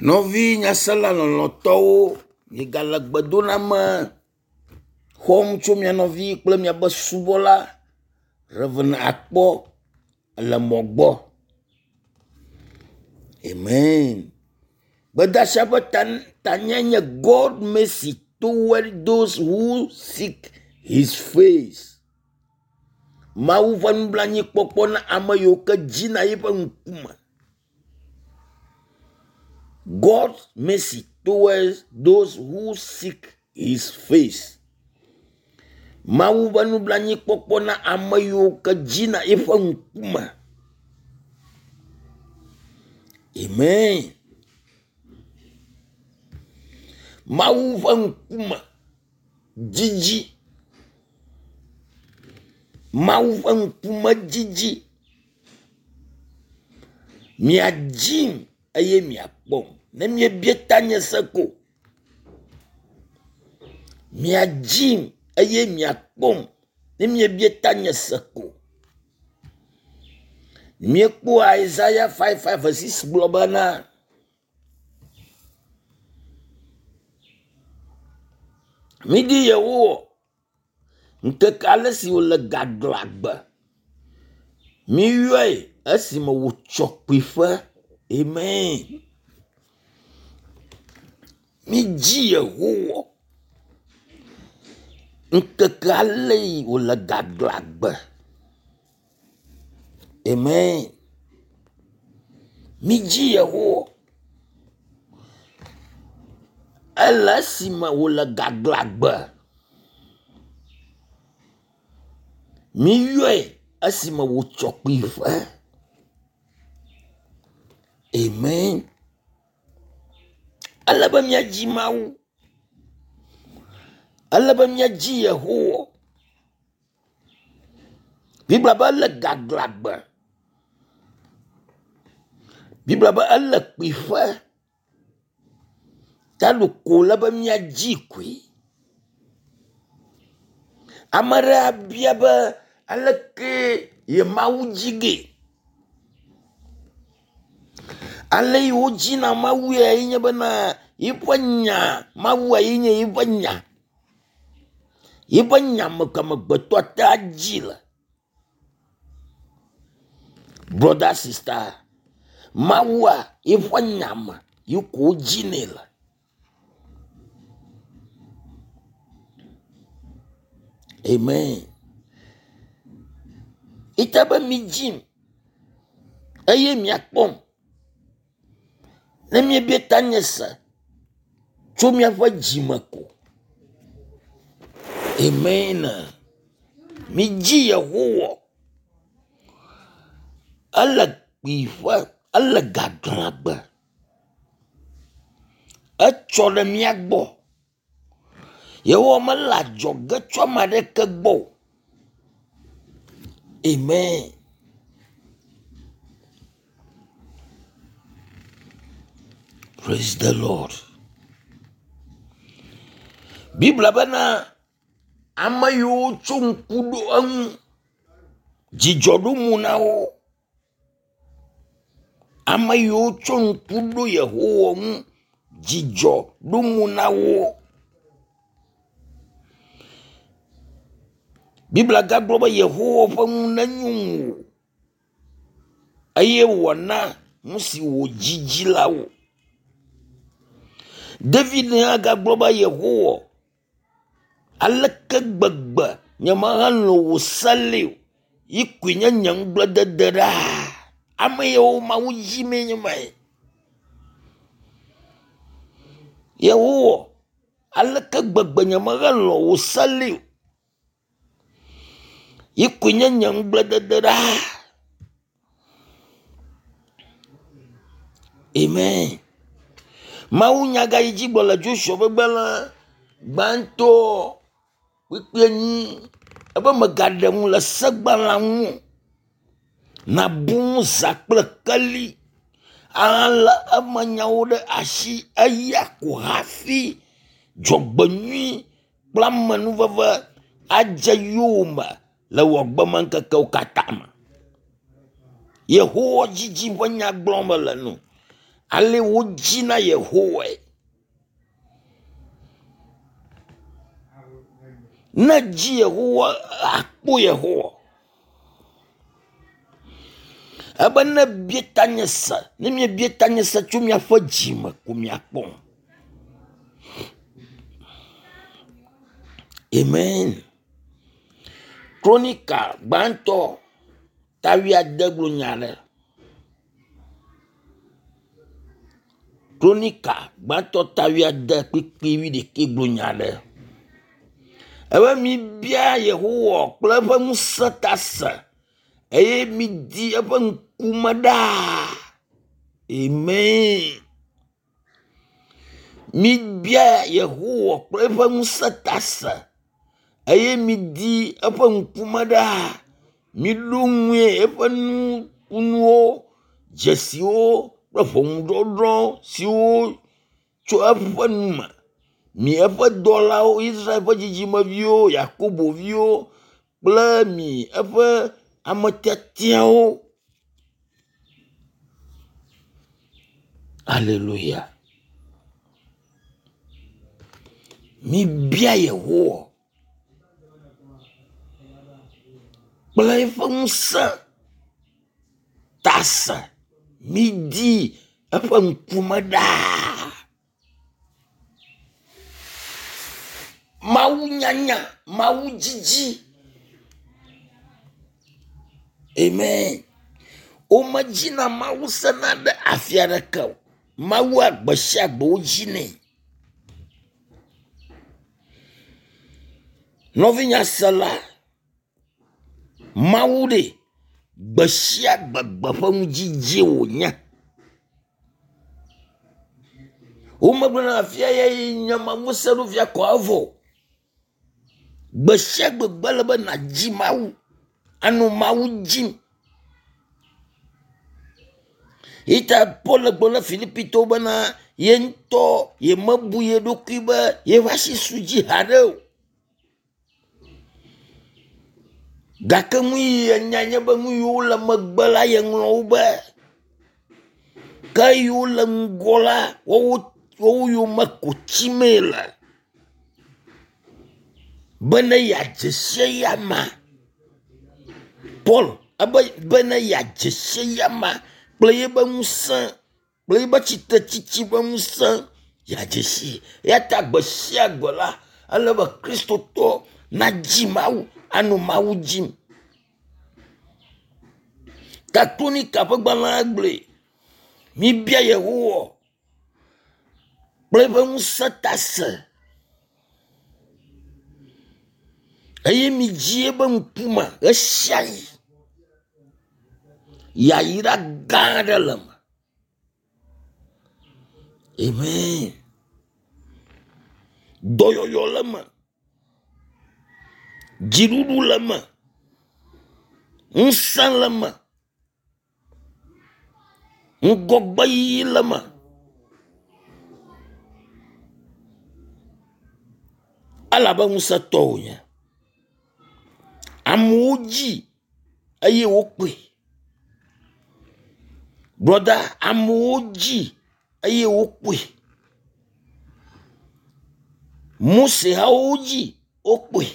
Novi nyasala lɔlɔtɔwo migale gbedoname xɔm tso mia nɔvi kple miabe subɔla Reverend Akpɔ le mɔ gbɔ. Amen. Gbedasia ƒe tanya nye God mercy toward those who seek his face. Mawu ƒe nublanuikpɔkpɔ na ame yiwo ke dzina yiƒe ŋkume. God's mercy towards those who seek his face. Mawu ƒe nublanuikpɔkpɔ na ame yiwo ke dzina yiƒe ŋkume. Amen. Mawu ƒe ŋkume dzidzi. Mawu ƒe ŋkume dzidzi. Miadzim eye miakpɔm. Ne miebie tanye se ko. Miadzim eye miakpɔm. Ne miebie tanye se ko. Miekpo Isaiah 5:5 gblɔ bena midi Yehowa ŋkeke ale si wòle gagblɔ agbe. Miyɔe esime wòtsɔ kpuiƒe. Amen. Midzi Yehowa ŋkeke ale yi wòle gagblɔ agbe. Amen. Midzi Yehowa ele esime wòle gagblɔ agbe. Miyɔe esime wòtsɔ kpuiƒe. Amen. Ale be miadzi Mawu. Ale be miadzi Yehowa. Bibla be ele gagblɔ agbe. Bibla be ele kpuiƒe. Talu ko le be miadzi koe. Ame ɖe abia be aleke ye Mawu dzi ge. Ale yi wodzina Mawu ya nye bena yiƒe nya Mawu yi nye yiƒe nya. Yiƒe nya me kame gbetɔ ta dzi le. Brother sister, Mawu yiƒe nya me yi ko dzi ne le. Amen. Ita be midzim eye miakpɔm. Ne miebie tanye se tso miaƒe dzime ko. Amen. Midzi Yehowa. Ele kpuiƒe, ele gagblɔ agbe. Etsɔ ɖe mia gbɔ. Yehowa mele adzɔge tsɔ ame aɖeke gbɔ. Amen. Praise the Lord. Bibla bena ame yiwo tso ŋku ɖo eŋu dzidzɔ ɖo mu na wo. Ame yiwo tso ŋku ɖo Yehowa ŋu dzidzɔ ɖo mu na wo. Bibla gagblɔ be Yehowa ƒe ŋu nenyo ŋu. Eye wòna nu si wòdzidzi la wo. David hã gagblɔ be Yehowa aleke gbegbe nyemehelo wò se li o. Yi koe nye nye ŋugbledede ɖaa. Ame yewo Mawu dzi me nye mae. Yehowa aleke gbegbe nyemehelo wò se li o. Yi koe nye nye ŋugbledede ɖaa. Amen. Mawu nyaga yi dzi gblɔ le Joshua be gbele gbãtɔ kpekpenyi ebe megaɖe ŋu le segbalẽ ŋu. Nabu ŋu zã kple keli. Ale emenyawo ɖe asi eya ko hafi dzɔgbenyui kple amenuveve adze yowòme le wò agbemeŋkekewo katã me. Yehowa dzidzi ƒe nya gblɔm le nu. ale wojina Yehowa na ji Yehowa akpo Yehowa abana bietanyesa ne me bietanyesa twumia fa jima kumia pon. Amen. Kronika banto tawia deglu nyale. Kronika banto tawia de pikpiwi de keglu nyale. Ewe mi bia Yehowa pleva musatasa. Eye mi di apa nkumada. Amen. Mi bia Yehowa pleva musatasa. Eye mi di apa nkumada. Mi lungwe apa nuo jesio plevong dodro siwo cho apa numa. Mi apa dola o Israel apa jijima vio Yakobo vio ple mi apa amatiatiao. Hallelujah. Mi bia Yehowa ple fangsa tasa midi apa nkumada. Mau nyanya, mau jiji. Amen. O majina mau sanada afiara kau. Mau agbasha bojine. Novinya sala. Mau de basha babafam jiji wonya. O mabuna afia ya nyama musaru vya kwavo. Basha babalaba na jimau. Anu mau jim. Ita pola bola Filipito bana yento ye mabu ye dokiba ye wasi suji hado. Gakamu ye nyanya bangu yola magbala yang loba. Kayola ngola wo yo makuchimela. Bana ya jeseyama. Paul aba bana ya jeseyama. Play ba musa, play ba chita chichi ba musa, ya jesi, ya tagbashia gola, alaba Kristo to na jimau, anu mau jim. Katuni kapagba agble, mi bia Yehowa, play ba musa tasa. Aye mi jie ba mpuma, eshai. Ya ira gada lama. Amen. Doyoyo lama. Jirudu lama. Unsan lama. Ngogbayi lama. Alaba unsa tonya. Amuji aye okwe. Brother, amuji aye okwe. Mose haoji okwe.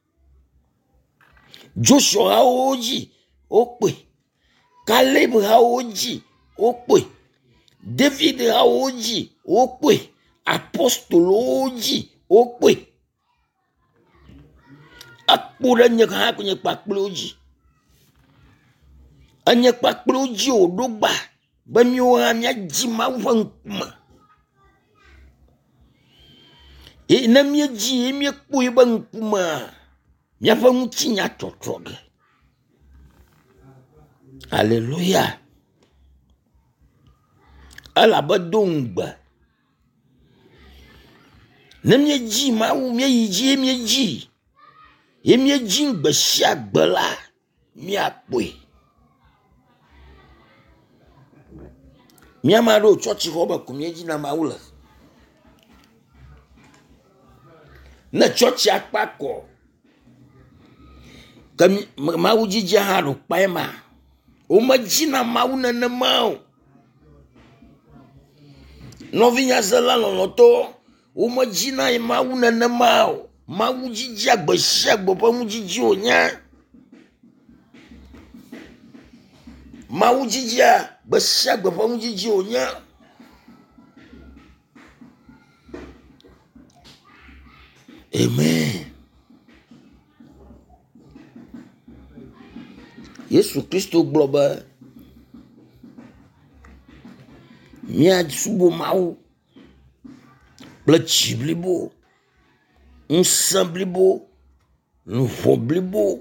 Joshua haoji okwe. Caleb haoji okwe. David haoji okwe. Apostoloji okwe. Akpura nyaka hakunye pakploji. Anya pakploji odogba. Banyo anya jima wankuma. Na mie ji mie kuye bankuma. Mia fa mutinya totroge. Hallelujah. Ala badongba. Na mie ji ma u mie yiji mie ji. Mie ji ngba shagbala mie kuye. Miamaro chochi hoba kumyeji na maula. Na chochi akpako. Kami mauji jaharo paema. Umajina mauna na mau. Novinya zela loloto. Uma jina ima unene mao. Ma ujiji agbeshagbo pa ujiji onya. Ma ujiji agbeshagbo pa ujiji onya. Amen. Yesu Kristo globa. Mia subo mau. Blati blibo. Blibo. Blibo.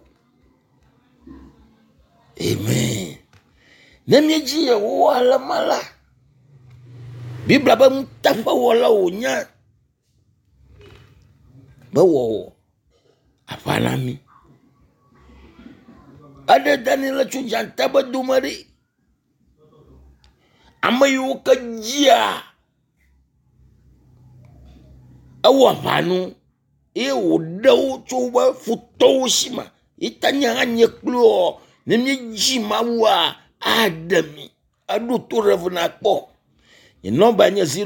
Amen. Nemyeji wala mala. Bibla ba mutafa wala onya. Bawo. Afanami. Ada Daniela chujanta ba dumari. Amayu kajia. Awafanu. Odaw choba futoshima. Itanya nyeklo. Nemyeji mawa. Adami. Adu to revenakpo. Your number is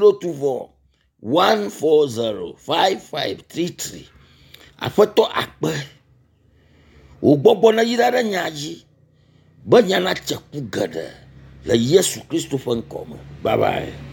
024-140-5533. Afoto akpe. Ogbogbo na yidara nyaji. Banyana chakugada. La Yesu Kristo fan koma. Bye bye.